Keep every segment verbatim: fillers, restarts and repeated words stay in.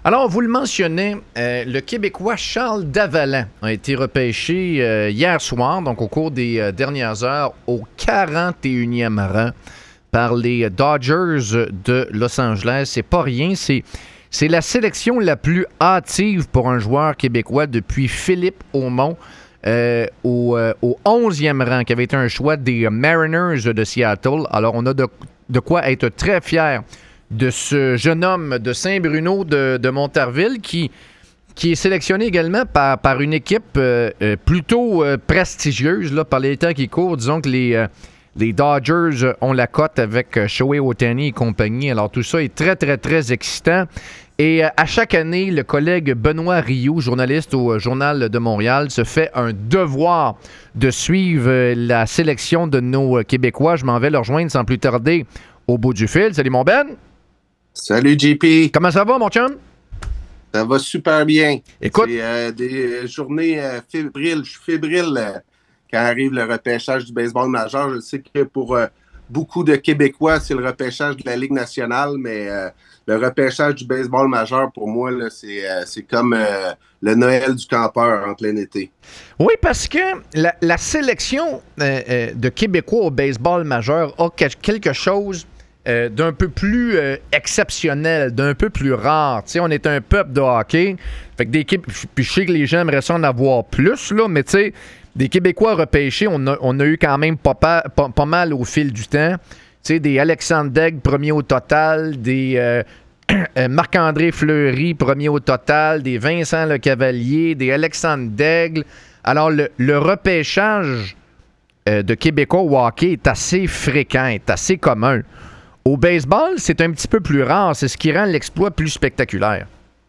Alors, vous le mentionnez, euh, le Québécois Charles Davalant a été repêché euh, hier soir, donc au cours des euh, dernières heures, au quarante et unième rang par les Dodgers de Los Angeles. C'est pas rien, c'est, c'est la sélection la plus hâtive pour un joueur québécois depuis Philippe Aumont euh, au, euh, au onzième rang, qui avait été un choix des Mariners de Seattle. Alors, on a de, de quoi être très fiers de ce jeune homme de Saint-Bruno de, de Montarville qui, qui est sélectionné également par, par une équipe euh, euh, plutôt euh, prestigieuse là, par les temps qui courent. Disons que les, euh, les Dodgers ont la cote avec euh, Shohei Ohtani et compagnie. Alors tout ça est très, très, très excitant. Et euh, à chaque année, le collègue Benoît Rioux, journaliste au euh, Journal de Montréal, se fait un devoir de suivre euh, la sélection de nos euh, Québécois. Je m'en vais le rejoindre sans plus tarder au bout du fil. Salut mon Ben! Salut J P. Comment ça va, mon chum? Ça va super bien. Écoute. C'est euh, des journées euh, fébriles. Je suis fébrile euh, quand arrive le repêchage du baseball majeur. Je sais que pour euh, beaucoup de Québécois, c'est le repêchage de la Ligue nationale, mais euh, le repêchage du baseball majeur, pour moi, là, c'est, euh, c'est comme euh, le Noël du campeur en plein été. Oui, parce que la, la sélection euh, euh, de Québécois au baseball majeur a quelque chose Euh, d'un peu plus euh, exceptionnel, d'un peu plus rare. Tu sais, on est un peuple de hockey. Fait que des Québé- puis je sais que les gens aimeraient ça en avoir plus, là, mais tu sais, des Québécois repêchés, on a, on a eu quand même pas, pas, pas, pas mal au fil du temps. Tu sais, des Alexandre Daigle, premier au total, des euh, Marc-André Fleury, premier au total, des Vincent Lecavalier, des Alexandre Daigle. Alors, le, le repêchage euh, de Québécois au hockey est assez fréquent, est assez commun. Au baseball, c'est un petit peu plus rare. C'est ce qui rend l'exploit plus spectaculaire.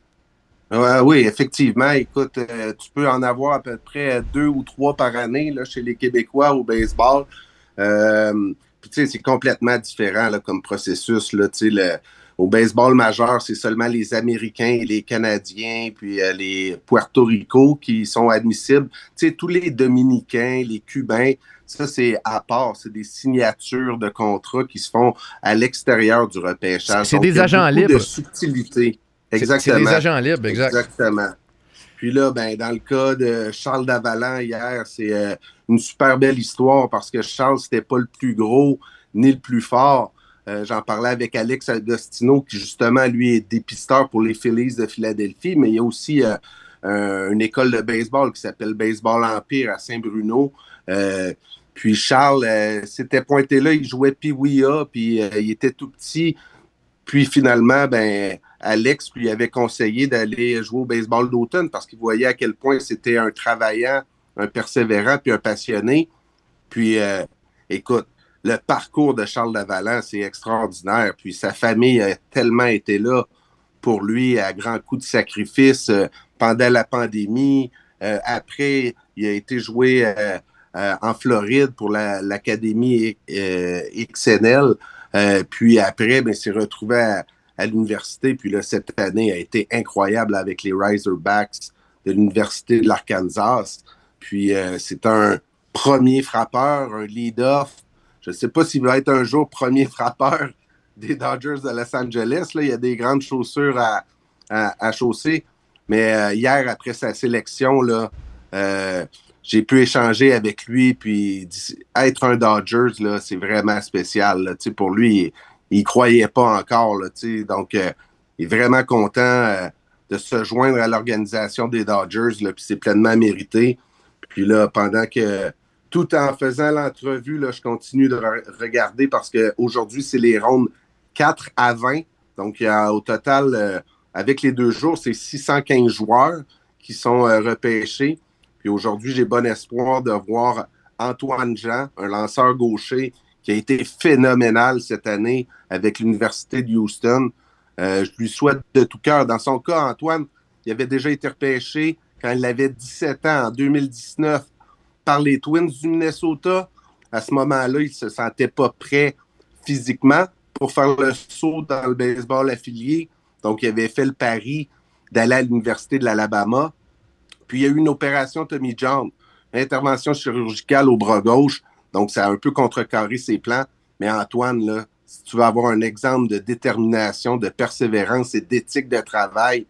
Euh, oui, effectivement. Écoute, euh, tu peux en avoir à peu près deux ou trois par année là, chez les Québécois au baseball. Euh, Puis tu sais, c'est complètement différent là, comme processus. Là, tu sais, le, au baseball majeur, c'est seulement les Américains et les Canadiens, puis euh, les Puerto Rico qui sont admissibles. Tu sais, tous les Dominicains, les Cubains, ça, c'est à part. C'est des signatures de contrats qui se font à l'extérieur du C'est, repêchage. c'est Donc, il des y a agents beaucoup de libres. subtilités. C'est, c'est des Exactement. agents libres, exact. Exactement. Puis là, ben, dans le cas de Charles Davalant hier, c'est euh, une super belle histoire parce que Charles, c'était pas le plus gros ni le plus fort. Euh, j'en parlais avec Alex Agostino, qui justement, lui, est dépisteur pour les Phillies de Philadelphie, mais il y a aussi euh, euh, une école de baseball qui s'appelle Baseball Empire à Saint-Bruno. Euh, puis Charles euh, s'était pointé là, il jouait Pee Wee A, puis euh, il était tout petit. Puis finalement, ben, Alex lui avait conseillé d'aller jouer au baseball d'automne parce qu'il voyait à quel point c'était un travaillant, un persévérant, puis un passionné. Puis, euh, écoute, le parcours de Charles Davalant, c'est extraordinaire. Puis sa famille a tellement été là pour lui à grands coups de sacrifice euh, pendant la pandémie. Euh, après, il a été joué euh, euh, en Floride pour la, l'Académie euh, X N L. Euh, puis après, ben, il s'est retrouvé à, à l'université. Puis là, cette année a été incroyable avec les Razorbacks de l'Université de l'Arkansas. Puis euh, c'est un premier frappeur, un lead-off. Je ne sais pas s'il va être un jour premier frappeur des Dodgers de Los Angeles. Là, il y a des grandes chaussures à, à, à chausser. Mais euh, hier, après sa sélection, là, euh, j'ai pu échanger avec lui. Puis être un Dodgers, là, c'est vraiment spécial. Là. Pour lui, il ne croyait pas encore. Là, donc, euh, il est vraiment content euh, de se joindre à l'organisation des Dodgers. Là, puis c'est pleinement mérité. Puis là, pendant que tout en faisant l'entrevue, là, je continue de re- regarder parce qu'aujourd'hui, c'est les rondes quatre à vingt. Donc, il y a au total, euh, avec les deux jours, c'est six cent quinze joueurs qui sont euh, repêchés. Puis aujourd'hui, j'ai bon espoir de voir Antoine Jean, un lanceur gaucher qui a été phénoménal cette année avec l'Université de Houston. Euh, je lui souhaite de tout cœur. Dans son cas, Antoine, il avait déjà été repêché quand il avait dix-sept ans, en deux mille dix-neuf, par les Twins du Minnesota. À ce moment-là, il ne se sentait pas prêt physiquement pour faire le saut dans le baseball affilié. Donc, il avait fait le pari d'aller à l'Université de l'Alabama. Puis, il y a eu une opération Tommy John, une intervention chirurgicale au bras gauche. Donc, ça a un peu contrecarré ses plans. Mais Antoine, là, si tu veux avoir un exemple de détermination, de persévérance et d'éthique de travail,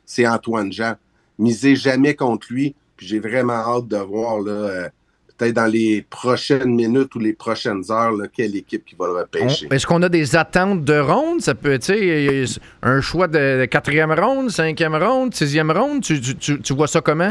c'est Antoine Jean. Misez jamais contre lui. Puis j'ai vraiment hâte de voir, là, euh, peut-être dans les prochaines minutes ou les prochaines heures, là, quelle équipe qui va le repêcher. On, est-ce qu'on a des attentes de ronde? Ça peut, tu sais, un choix de quatrième ronde, cinquième ronde, sixième ronde? Tu, tu, tu, tu vois ça comment?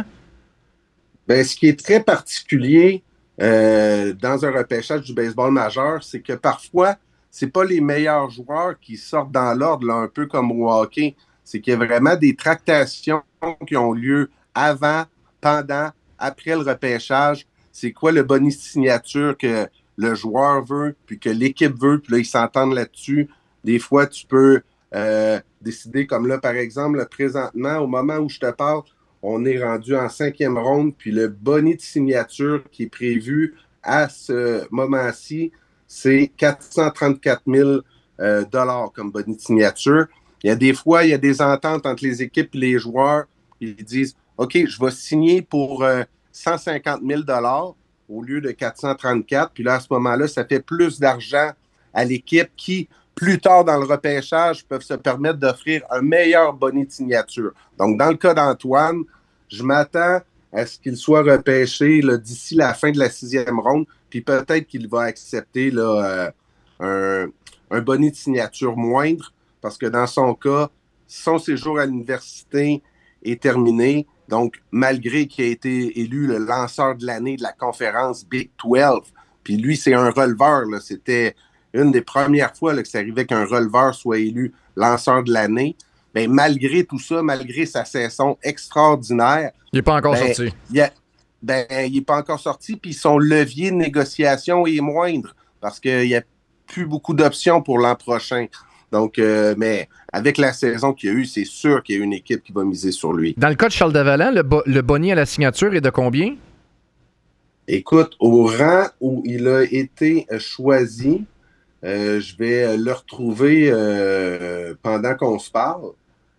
Ben, ce qui est très particulier euh, dans un repêchage du baseball majeur, c'est que parfois, c'est pas les meilleurs joueurs qui sortent dans l'ordre, là, un peu comme au hockey. C'est qu'il y a vraiment des tractations qui ont lieu avant, pendant, après le repêchage. C'est quoi le bonus de signature que le joueur veut, puis que l'équipe veut, puis là, ils s'entendent là-dessus. Des fois, tu peux euh, décider, comme là, par exemple, présentement, au moment où je te parle, on est rendu en cinquième ronde, puis le bonus de signature qui est prévu à ce moment-ci, c'est quatre cent trente-quatre mille euh, dollars comme bonus de signature. Il y a des fois, il y a des ententes entre les équipes et les joueurs. Ils disent, OK, je vais signer pour euh, cent cinquante mille dollars au lieu de quatre cent trente-quatre. Puis là, à ce moment-là, ça fait plus d'argent à l'équipe qui, plus tard dans le repêchage, peuvent se permettre d'offrir un meilleur bonus de signature. Donc, dans le cas d'Antoine, je m'attends à ce qu'il soit repêché là, d'ici la fin de la sixième ronde, puis peut-être qu'il va accepter là, euh, un, un bonus de signature moindre, parce que dans son cas, son séjour à l'université est terminé. Donc, malgré qu'il ait été élu le lanceur de l'année de la conférence Big douze, puis lui, c'est un releveur, là, c'était une des premières fois là, que ça arrivait qu'un releveur soit élu lanceur de l'année. Ben, malgré tout ça, malgré sa saison extraordinaire, il n'est pas encore ben, sorti. Il a, ben, il n'est pas encore sorti, puis son levier de négociation est moindre parce qu'il n'y a plus beaucoup d'options pour l'an prochain. Donc, euh, mais avec la saison qu'il y a eu, c'est sûr qu'il y a une équipe qui va miser sur lui. Dans le cas de Charles Davalant, le, bo- le boni à la signature est de combien? Écoute, au rang où il a été choisi, euh, je vais le retrouver euh, pendant qu'on se parle.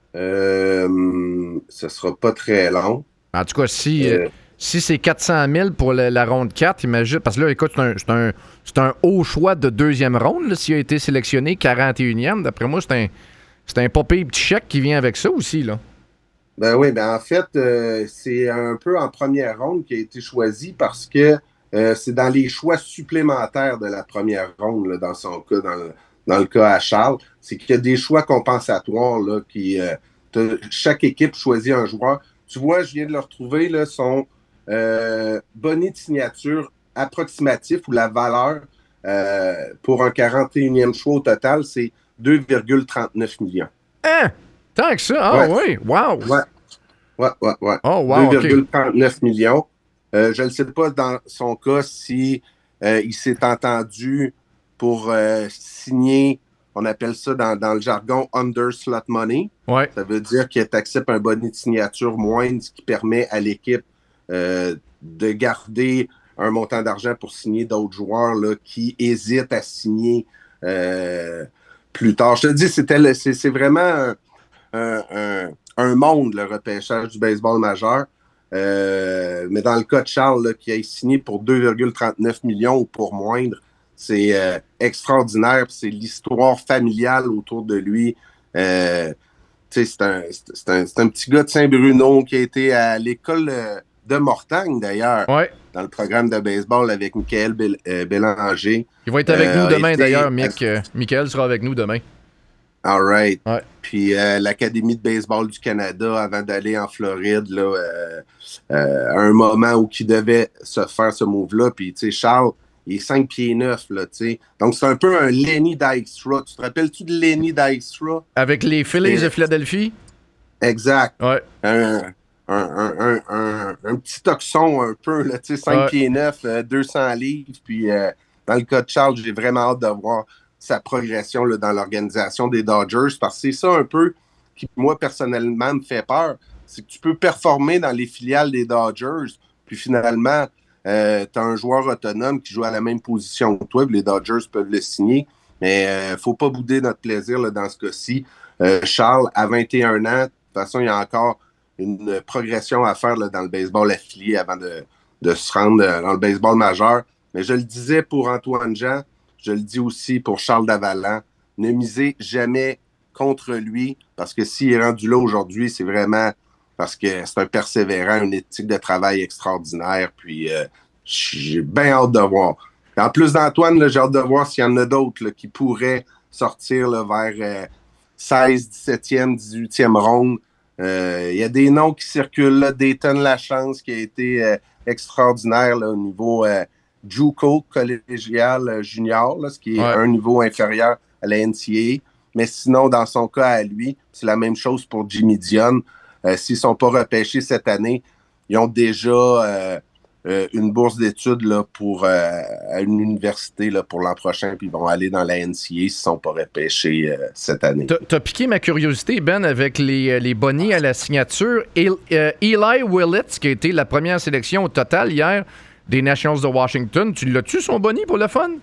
Euh, ce sera pas très long. En tout cas, si, Euh, si c'est quatre cent mille pour le- la ronde quatre, imagine, parce que là, écoute, c'est un, c'est un, c'est un haut choix de deuxième ronde, là, s'il a été sélectionné quarante et unième. D'après moi, c'est un, c'est un pas pire petit chèque qui vient avec ça aussi, là. Ben oui, ben en fait, euh, c'est un peu en première ronde qui a été choisi parce que euh, c'est dans les choix supplémentaires de la première ronde, là, dans son cas, dans le, dans le cas à Charles. C'est qu'il y a des choix compensatoires là, qui euh, t'as- chaque équipe choisit un joueur. Tu vois, je viens de le retrouver, là, son euh, bonnet de signature approximatif ou la valeur euh, pour un quarante et unième choix au total, c'est deux virgule trente-neuf millions. Hein? Tant que ça? Ah Ouais. oui, wow! Ouais. Ouais, ouais, ouais. Oh, wow, deux OK. virgule trente-neuf millions. Euh, je ne sais pas dans son cas si euh, il s'est entendu pour euh, signer, on appelle ça dans, dans le jargon under slot money. Ouais. Ça veut dire qu'il accepte un bonnet de signature moindre, ce qui permet à l'équipe euh, de garder un montant d'argent pour signer d'autres joueurs là, qui hésitent à signer euh, plus tard. Je te dis, c'était le- c'est, c'est vraiment un, un, un- un monde, le repêchage du baseball majeur. Euh, mais dans le cas de Charles, là, qui a signé pour deux virgule trente-neuf millions ou pour moindre, c'est euh, extraordinaire. C'est l'histoire familiale autour de lui. Euh, c'est un, c'est, un, c'est un petit gars de Saint-Bruno qui a été à l'école euh, de Mortagne, d'ailleurs, Ouais. dans le programme de baseball avec Michael Bél- euh, Bélanger. Il va être avec Euh, nous a demain, été- d'ailleurs, Mick. Euh, Michael sera avec nous demain. All right. Ouais. Puis euh, l'Académie de baseball du Canada, avant d'aller en Floride, là, euh, euh, à un moment où il devait se faire ce move-là. Puis, tu sais, Charles, il est cinq pieds neuf, là, tu sais. Donc, c'est un peu un Lenny Dykstra. Tu te rappelles-tu de Lenny Dykstra? Avec les Phillies C'est- de Philadelphie? Exact. Ouais. Un, un, un, un, un, un petit toxon un peu, là, tu sais, cinq Ouais. pieds neuf, euh, deux cents livres. Puis, euh, dans le cas de Charles, j'ai vraiment hâte de voir sa progression là, dans l'organisation des Dodgers, parce que c'est ça un peu qui, moi, personnellement, me fait peur. C'est que tu peux performer dans les filiales des Dodgers, puis finalement, euh, tu as un joueur autonome qui joue à la même position que toi, puis les Dodgers peuvent le signer. Mais il euh, ne faut pas bouder notre plaisir là, dans ce cas-ci. Euh, Charles, à vingt et un ans, de toute façon, il y a encore une progression à faire là, dans le baseball affilié avant de, de se rendre dans le baseball majeur. Mais je le disais pour Antoine Jean, je le dis aussi pour Charles Davalant, ne misez jamais contre lui, parce que s'il est rendu là aujourd'hui, c'est vraiment parce que c'est un persévérant, une éthique de travail extraordinaire, puis euh, j'ai bien hâte de voir. En plus d'Antoine, là, j'ai hâte de voir s'il y en a d'autres là, qui pourraient sortir là, vers euh, seize, dix-septième, dix-huitième ronde. Il euh, y a des noms qui circulent, là. Dayton Lachance qui a été euh, extraordinaire là, au niveau euh, JUCO, collégial euh, junior, là, ce qui est Ouais. un niveau inférieur à la N C A A. Mais sinon, dans son cas à lui, c'est la même chose pour Jimmy Dion. Euh, s'ils ne sont pas repêchés cette année, ils ont déjà euh, euh, une bourse d'études là, pour, euh, à une université là, pour l'an prochain, puis ils vont aller dans la N C A A s'ils ne sont pas repêchés euh, cette année. T'as, t'as piqué ma curiosité, Ben, avec les, les bonnies à la signature. El, euh, Eli Willits, qui a été la première sélection au total hier des Nationals de Washington, tu l'as-tu son boni pour le fun?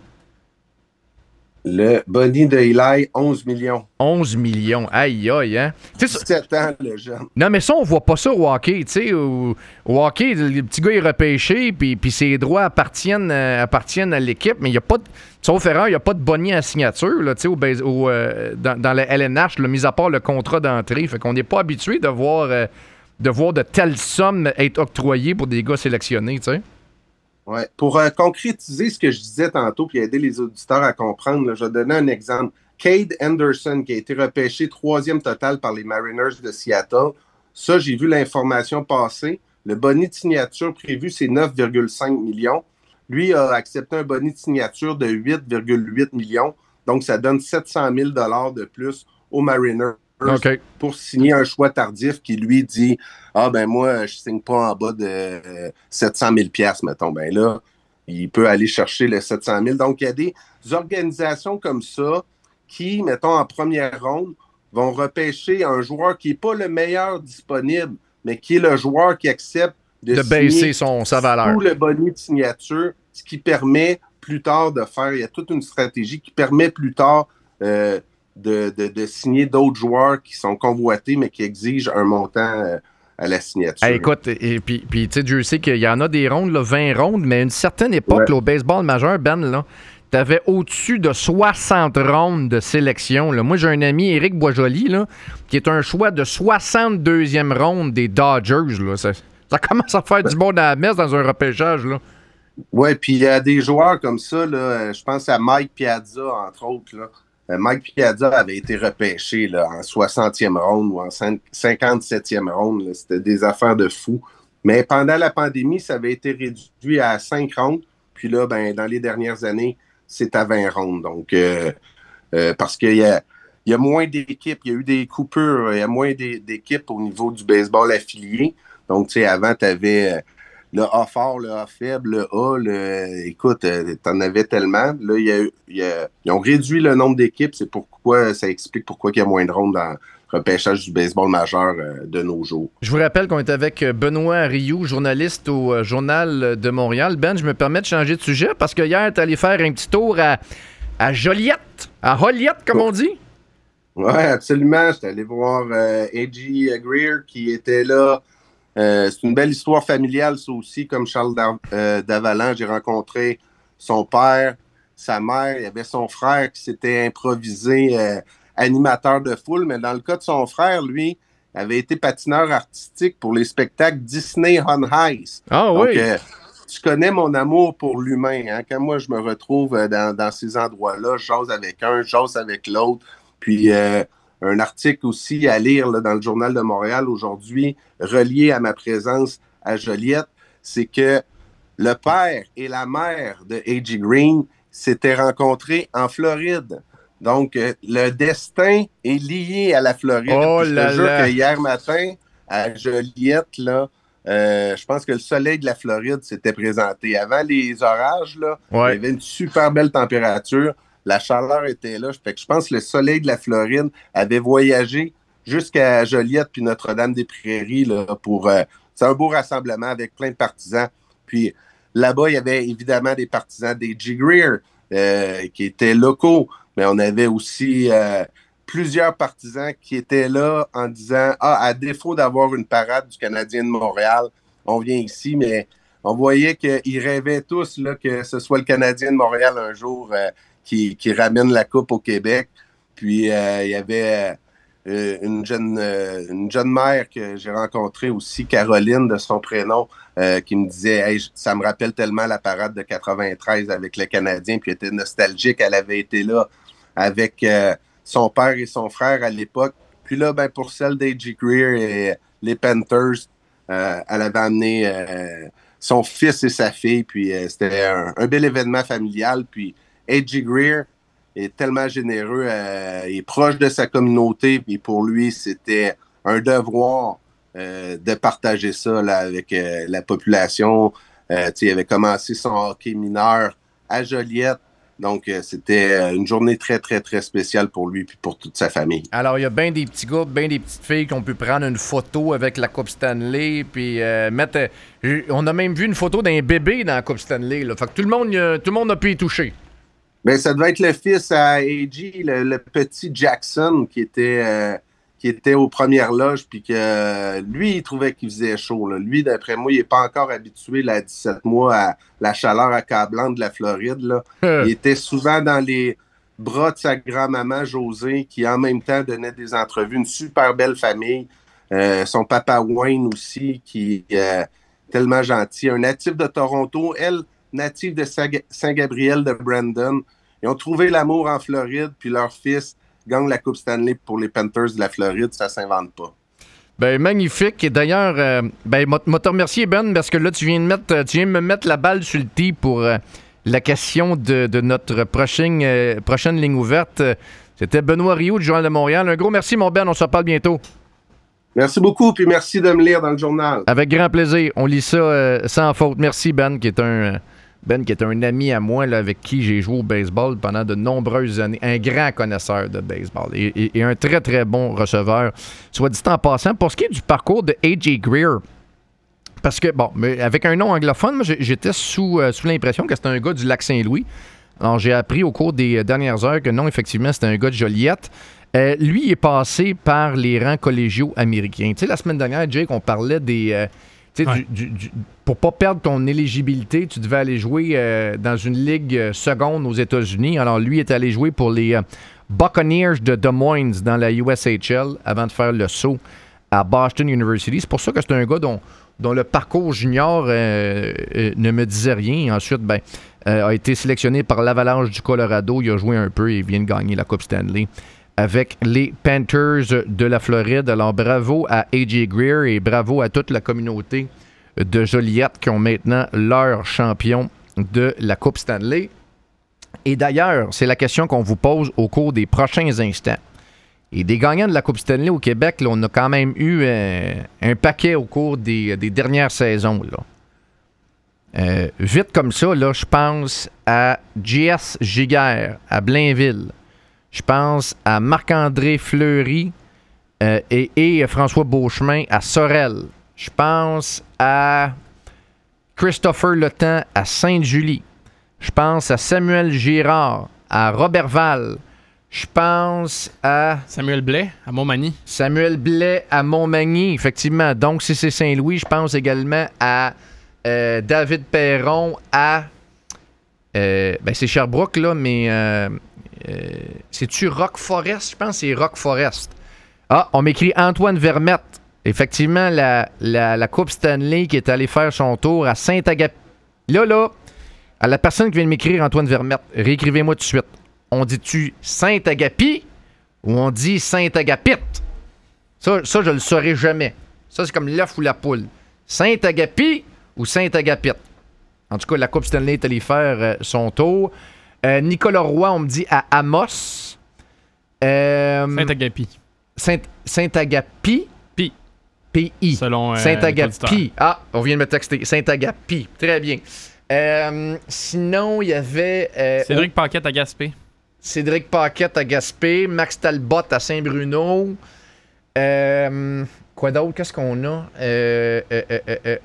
Le boni de Eli, onze millions. onze millions, aïe aïe, hein? dix-sept ans, le jeune. Non, mais ça, on voit pas ça au hockey, tu sais. Au, au hockey, le petit gars est repêché, puis, puis ses droits appartiennent, euh, appartiennent à l'équipe, mais il n'y a pas de... Sauf erreur, il n'y a pas de boni à signature, là, tu sais, au, au, euh, dans, dans la L N H, là, mis à part le contrat d'entrée. Fait qu'on n'est pas habitué de voir, euh, de voir de telles sommes être octroyées pour des gars sélectionnés, tu sais. Ouais. Pour euh, concrétiser ce que je disais tantôt puis aider les auditeurs à comprendre, là, je vais donner un exemple. Cade Anderson, qui a été repêché troisième total par les Mariners de Seattle. Ça, j'ai vu l'information passer. Le boni de signature prévu, c'est neuf virgule cinq millions. Lui a accepté un boni de signature de huit virgule huit millions. Donc, ça donne sept cent mille dollars de plus aux Mariners. Okay. Pour signer un choix tardif qui lui dit « Ah, ben moi, je signe pas en bas de euh, sept cent mille dollars, mettons. » Ben là, il peut aller chercher les sept cent mille. Donc, il y a des organisations comme ça qui, mettons, en première ronde, vont repêcher un joueur qui n'est pas le meilleur disponible, mais qui est le joueur qui accepte de, de baisser son, sa valeur. Tout le boni de signature, ce qui permet plus tard de faire, il y a toute une stratégie qui permet plus tard euh, De, de, de signer d'autres joueurs qui sont convoités, mais qui exigent un montant euh, à la signature. Hey, écoute, et puis, puis tu sais, Dieu sait qu'il y en a des rondes, là, vingt rondes, mais à une certaine époque, ouais. là, au baseball majeur, Ben, là, t'avais au-dessus de soixante rondes de sélection. Là. Moi, j'ai un ami, Éric Boisjoli, là, qui est un choix de soixante-deuxième ronde des Dodgers. Là. Ça, ça commence à faire ouais. du bon dans la messe dans un repêchage, là. Oui, puis il y a des joueurs comme ça, là, je pense à Mike Piazza, entre autres, là. Mike Piazza avait été repêché là, en soixantième ronde ou en cinquante-septième ronde. Là. C'était des affaires de fou. Mais pendant la pandémie, ça avait été réduit à cinq rondes. Puis là, ben, dans les dernières années, c'est à vingt rondes. Donc, euh, euh, parce qu'il y a, il y a moins d'équipes, il y a eu des coupures, il y a moins d'équipes au niveau du baseball affilié. Donc, tu sais, avant, tu avais le A fort, le A faible, le A, le... écoute, t'en avais tellement. Là, il y a, il y a... ils ont réduit le nombre d'équipes. C'est pourquoi, ça explique pourquoi il y a moins de rondes dans le repêchage du baseball majeur euh, de nos jours. Je vous rappelle qu'on est avec Benoît Rioux, journaliste au euh, Journal de Montréal. Ben, je me permets de changer de sujet parce que hier, tu es allé faire un petit tour à, à Joliette, à Joliette, comme oh. on dit. Oui, absolument. J'étais allé voir euh, A J Greer qui était là. Euh, c'est une belle histoire familiale, ça aussi, comme Charles Dav- euh, Davalant. J'ai rencontré son père, sa mère, il y avait son frère qui s'était improvisé euh, animateur de foule, mais dans le cas de son frère, lui, avait été patineur artistique pour les spectacles Disney on Ice. Ah Donc, oui! Euh, tu connais mon amour pour l'humain. Hein? Quand moi, je me retrouve dans, dans ces endroits-là, je jase avec un, je jase avec l'autre, puis... Euh, un article aussi à lire là, dans le Journal de Montréal aujourd'hui, relié à ma présence à Joliette, c'est que le père et la mère de A J Green s'étaient rencontrés en Floride. Donc, euh, le destin est lié à la Floride. Oh Puis je là te jure là. que hier matin, à Joliette, là, euh, je pense que le soleil de la Floride s'était présenté. Avant les orages, là, ouais. il y avait une super belle température. La chaleur était là. Fait que je pense que le soleil de la Floride avait voyagé jusqu'à Joliette puis Notre-Dame-des-Prairies là, pour... Euh, c'est un beau rassemblement avec plein de partisans. Puis là-bas, il y avait évidemment des partisans d'A J Greer euh, qui étaient locaux. Mais on avait aussi euh, plusieurs partisans qui étaient là en disant « Ah, à défaut d'avoir une parade du Canadien de Montréal, on vient ici. » Mais on voyait qu'ils rêvaient tous là, que ce soit le Canadien de Montréal un jour... Euh, Qui, qui ramène la coupe au Québec. Puis, euh, il y avait euh, une, jeune, euh, une jeune mère que j'ai rencontrée aussi, Caroline de son prénom, euh, qui me disait hey, ça me rappelle tellement la parade de quatre-vingt-treize avec le Canadien, puis elle était nostalgique, elle avait été là avec euh, son père et son frère à l'époque. Puis là, ben, pour celle d'A J Greer et les Panthers, euh, elle avait amené euh, son fils et sa fille, puis euh, c'était un, un bel événement familial. Puis A J Greer est tellement généreux, euh, il est proche de sa communauté, puis pour lui, c'était un devoir euh, de partager ça là, avec euh, la population. Euh, il avait commencé son hockey mineur à Joliette. Donc, euh, c'était une journée très, très, très spéciale pour lui et pour toute sa famille. Alors, il y a bien des petits gars, bien des petites filles qui ont pu prendre une photo avec la Coupe Stanley, puis euh, mettre... Euh, on a même vu une photo d'un bébé dans la Coupe Stanley. Là. Fait que tout le monde, euh, tout le monde a pu y toucher. Bien, ça devait être le fils à A J, le, le petit Jackson, qui était, euh, qui était aux premières loges, puis que euh, lui, il trouvait qu'il faisait chaud. Là. Lui, d'après moi, il n'est pas encore habitué là, à dix-sept mois à la chaleur accablante de la Floride. Là. Il était souvent dans les bras de sa grand-maman Josée, qui en même temps donnait des entrevues. Une super belle famille. Euh, son papa Wayne aussi, qui est euh, tellement gentil. Un natif de Toronto. Elle, native de Saint-Gabriel de Brandon. Ils ont trouvé l'amour en Floride, puis leur fils gagne la Coupe Stanley pour les Panthers de la Floride. Ça s'invente pas. Ben magnifique. Et d'ailleurs, euh, ben, moi te remercier, Ben, parce que là, tu viens de mettre, tu viens de me mettre la balle sur le tee pour euh, la question de, de notre prochaine, euh, prochaine ligne ouverte. C'était Benoît Rioux du Journal de Montréal. Un gros merci, mon Ben. On se reparle bientôt. Merci beaucoup, puis merci de me lire dans le journal. Avec grand plaisir. On lit ça euh, sans faute. Merci, Ben, qui est un... Ben, qui est un ami à moi là, avec qui j'ai joué au baseball pendant de nombreuses années. Un grand connaisseur de baseball et, et, et un très, très bon receveur. Soit dit en passant, pour ce qui est du parcours de A J Greer, parce que, bon, mais avec un nom anglophone, moi, j'étais sous, euh, sous l'impression que c'était un gars du Lac-Saint-Louis. Alors, j'ai appris au cours des dernières heures que non, effectivement, c'était un gars de Joliette. Euh, lui, il est passé par les rangs collégiaux américains. Tu sais, la semaine dernière, Jake, on parlait des... Euh, Ouais. Du, du, du, pour pas perdre ton éligibilité, tu devais aller jouer euh, dans une ligue euh, seconde aux États-Unis. Alors, lui est allé jouer pour les euh, Buccaneers de Des Moines dans la U S H L avant de faire le saut à Boston University. C'est pour ça que c'est un gars dont, dont le parcours junior euh, euh, ne me disait rien. Ensuite, ben, euh, a été sélectionné par l'Avalanche du Colorado. Il a joué un peu et vient de gagner la Coupe Stanley avec les Panthers de la Floride. Alors, bravo à A J Greer et bravo à toute la communauté de Joliette qui ont maintenant leur champion de la Coupe Stanley. Et d'ailleurs, c'est la question qu'on vous pose au cours des prochains instants. Et des gagnants de la Coupe Stanley au Québec, là, on a quand même eu euh, un paquet au cours des, des dernières saisons. Là. Euh, vite comme ça, là, je pense à J S Giguère à Blainville. Je pense à Marc-André Fleury euh, et, et François Beauchemin à Sorel. Je pense à Christopher Letang à Sainte-Julie. Je pense à Samuel Girard à Robertval. Je pense à... Samuel Blais à Montmagny. Samuel Blais à Montmagny, effectivement. Donc, si c'est Saint-Louis, je pense également à euh, David Perron à... Euh, ben, c'est Sherbrooke, là, mais... Euh, Euh, c'est-tu Rock Forest? Je pense que c'est Rock Forest. Ah, on m'écrit Antoine Vermette. Effectivement, la, la, la Coupe Stanley qui est allée faire son tour à Saint-Agapi. Là, là, à la personne qui vient de m'écrire, Antoine Vermette, réécrivez-moi tout de suite. On dit-tu Saint-Agapi ou on dit Saint-Agapit? Ça, ça, je le saurai jamais. Ça, c'est comme l'œuf ou la poule. Saint-Agapi ou Saint-Agapit? En tout cas, la Coupe Stanley est allée faire euh, son tour. Euh, Nicolas Roy, on me dit à Amos. Euh, Saint-Agapi. Saint- Saint-Agapi. Pi. P I. Selon euh, Saint-Agapi. Ah, on vient de me texter. Saint-Agapi. Très bien. Euh, sinon, il y avait... Euh, Cédric oh, Paquette à Gaspé. Cédric Paquette à Gaspé. Max Talbot à Saint-Bruno. Euh, quoi d'autre? Qu'est-ce qu'on a? Euh... euh, euh, euh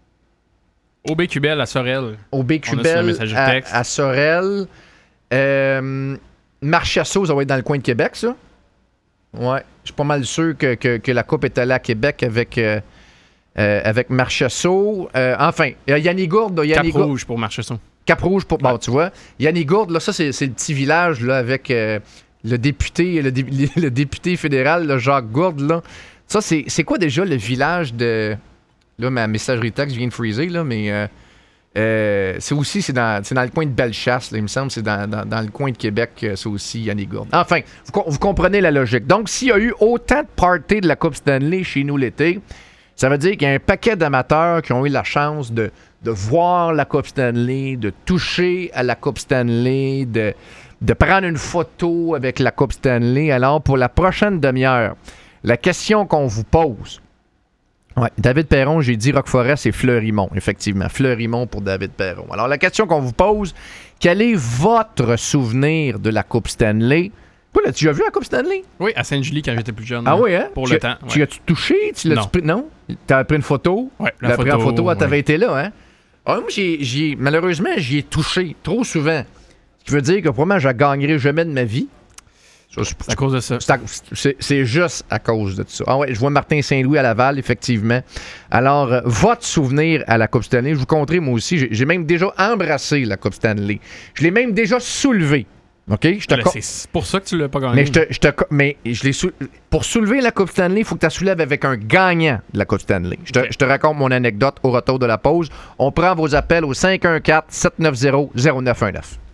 O B Cubel à Sorel. O B Cubel à, à Sorel. Euh, Marchessault, ça va être dans le coin de Québec, ça? Ouais. Je suis pas mal sûr que, que, que la Coupe est allée à Québec avec, euh, euh, avec Marchessault. Euh, enfin, Yannick Gourde. Yannick Cap Rouge pour Marchessault. Cap Rouge pour. Bon, ouais. Tu vois. Yannick Gourde, là, ça, c'est, c'est le petit village là, avec euh, le député, le, dé- le député fédéral, le Jacques Gourde, là. Ça, c'est, c'est quoi déjà le village de... Là, ma messagerie texte vient de freezer, là, mais... Euh, euh, c'est aussi, c'est dans, c'est dans le coin de Bellechasse, là, il me semble, c'est dans, dans, dans le coin de Québec, euh, ça aussi, Yannick Gourde. Enfin, vous, co- vous comprenez la logique. Donc, s'il y a eu autant de parties de la Coupe Stanley chez nous l'été, ça veut dire qu'il y a un paquet d'amateurs qui ont eu la chance de, de voir la Coupe Stanley, de toucher à la Coupe Stanley, de, de prendre une photo avec la Coupe Stanley. Alors, pour la prochaine demi-heure, la question qu'on vous pose... Ouais, David Perron, j'ai dit Roqueforest et Fleurimont, effectivement. Fleurimont pour David Perron. Alors, la question qu'on vous pose, quel est votre souvenir de la Coupe Stanley? Toi, l'as-tu déjà vu la Coupe Stanley? Oui, à Sainte-Julie quand j'étais plus jeune. Ah oui, hein? Pour tu le as- temps. Tu ouais. as-tu touché? Tu l'as-tu Non. pris? Non? T'as pris une photo? Ouais, Tu l'as pris en photo? Ah, t'avais ouais. été là, hein? Ah, moi, j'ai, j'ai- malheureusement, j'y ai touché trop souvent. Ce qui veut dire que probablement, je ne gagnerai jamais de ma vie. Ça, c'est- C'est à cause de ça. c'est, à- c'est- c'est juste à cause de ça. Ah ouais, je vois Martin Saint-Louis à Laval, effectivement. Alors, euh, votre souvenir à la Coupe Stanley, je vous conterai moi aussi, j'ai, j'ai même déjà embrassé la Coupe Stanley. Je l'ai même déjà soulevée. OK? Je te Là, co- c'est pour ça que tu l'as pas gagné. mais je te, je te co- mais je l'ai sou- pour soulever la Coupe Stanley, il faut que tu la soulèves avec un gagnant de la Coupe Stanley. Je te, Ok. je te raconte mon anecdote au retour de la pause. On prend vos appels au cinq un quatre, sept neuf zéro, zéro neuf un neuf.